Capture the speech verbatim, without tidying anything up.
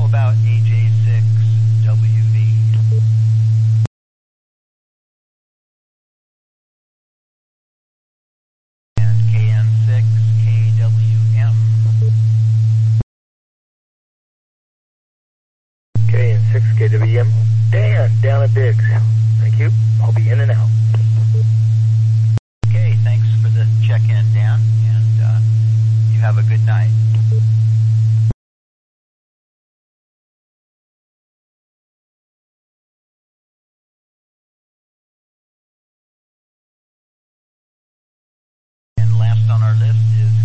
about A J six W V? And K N six K W M? K N six K W M. Dan, down at Biggs. Thank you. I'll be in and out. Okay, thanks for the check-in, Dan, and uh, you have a good night. And last on our list is